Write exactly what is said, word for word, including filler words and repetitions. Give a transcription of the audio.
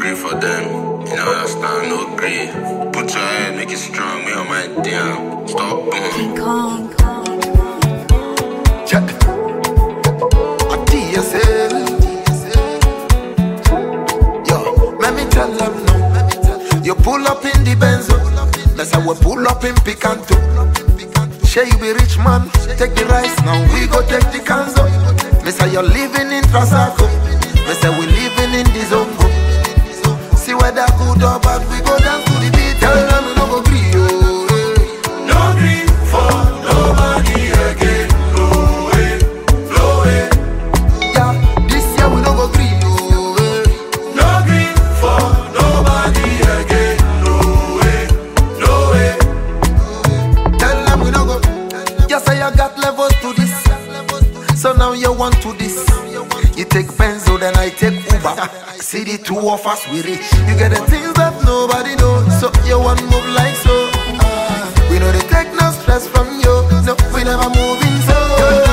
grief for them. You know, understand, no grief. Put your head, make it strong, make your mind down. Stop, boom. King Kong. Check. A T S L. Yo, let me tell them no. You pull up in the Benzo. That's how we pull up in Picanto. Share you be rich man, take the rice, now we go take the canzo. Me say you're living in Trasaco. Me say we living in the Zongo. See whether good or bad, we go down to the beat. Tell them we no go gree, oh, eh. No gree for nobody again. No way, no way. Yeah, this year we no go gree, oh, eh. No gree for nobody again. No way, no way. Tell them we no go. You say you got levels to this, so now you want to this. You take Benzo, then I take Uber. See the two of us, we rich. You get the things that nobody knows, so you want move like so. Uh, we know they take no stress from you, no, we never moving so.